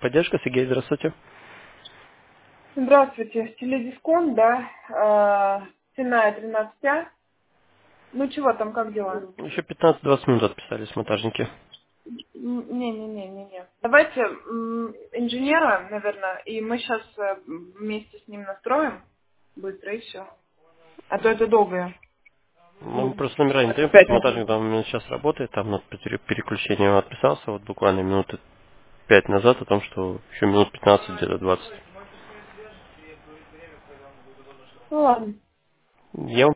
Техподдержка, Сергей, здравствуйте. Здравствуйте. Теледисконт, да. Цена 13. Ну чего там, как дела? Еще 15-20 минут отписались монтажники. Не. Давайте инженера, наверное, и мы сейчас вместе с ним настроим быстро и все. А то это долго. Ну, мы Ну, просто номера не даем, опять. просто монтажник там именно сейчас работает, там над переключением отписался, вот буквально минуты 5 назад о том, что еще минут 15, где-то 20. Ну ладно. Я вам